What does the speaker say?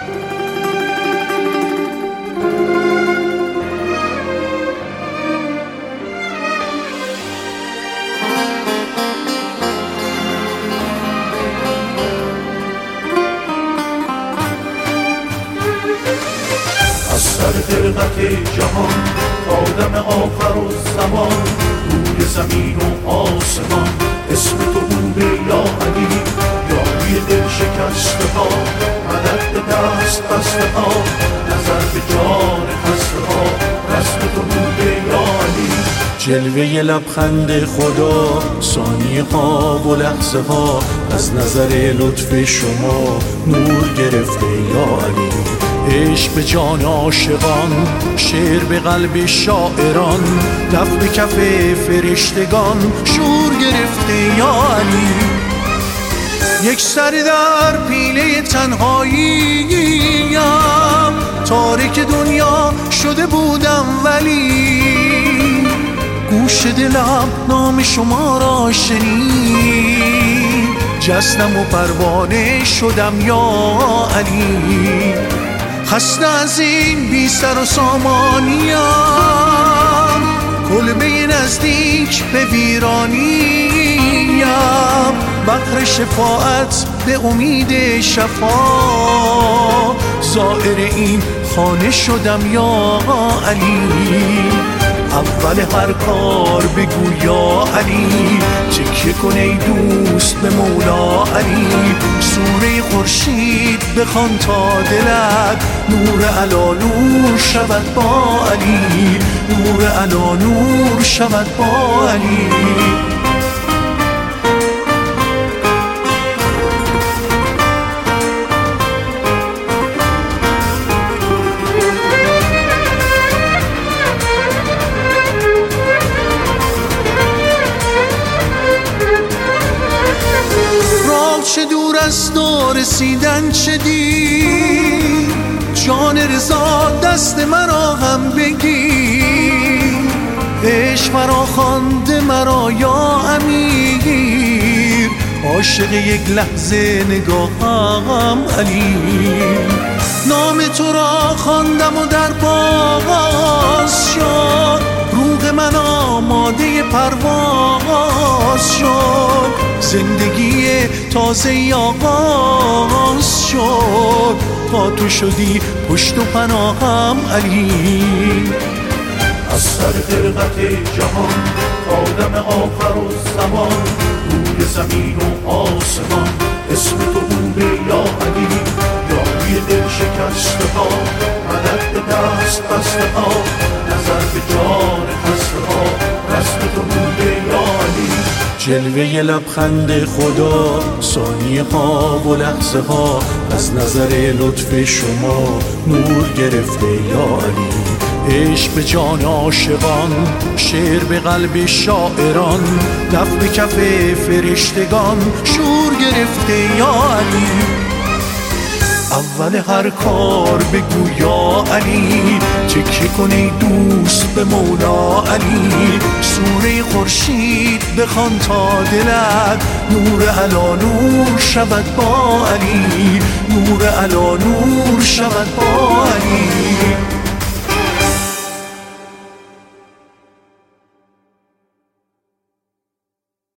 از سر خلقت جهان آدم آخر و زمان، روی زمین و آسمان اسم تو بوده یا علی، یاری دل شکسته ها، مدد به دست بسته ها، نظر به جان خسته ها، رسم تو بوده یا علی. جلوه لبخند خدا، ثانیه ها و لحظه ها، از نظر لطف شما نور گرفته یا علی. عشق به جان عاشقان، شعر به قلب شاعران، دف به کف فرشتگان شور گرفته یا علی. یک سر در پیله تنهاییم، تارک دنیا شده بودم ولی گوش دلم نام شما را شنید، جستم و پروانه شدم یا علی. خسته از این بی سر و سامانیم، کلبه نزدیک به ویرانیم، بحر شفاعت به امید شفا، زائر این خانه شدم یا علی. اول هر کار بگو یا علی، تکیه کن ای دوست به مولا علی. سوره خورشید بخوان تا دلت نور علا نور شود با علی، نور علا نور شود با علی. چه دور از تو رسیدن چه دیر، جان رضا دست مرا هم بگیر. عشق مرا خوانده مرا یا امیر، عاشق یک لحظه نگاهم علی. نام تو را خواندم و در باز شد، روح من آماده پرواز شد. زندگی تازه آغاز شد، تا تو شدی پشت و پناهم علی. از سر خلقت جهان آدم آخر و زمان، روی زمین و آسمان اسم تو بوده یا علی. یاری دل شکسته ها، مدد به دست بسته ها، نظر به جان خسته ها، رسم تو بوده یا علی. جلوه لبخند خدا، ثانیه ها و لحظه ها، از نظر لطف شما نور گرفته یا علی. عشق به جان عاشقان، شعر به قلب شاعران، دف به کف فرشتگان شور گرفته یا علی. اول هر کار بگو یا علی، تکیه کن ای دوست به مولا علی. سوره خورشید بخوان تا دلت نور علا نور شود با علی، نور علا نور شود با علی.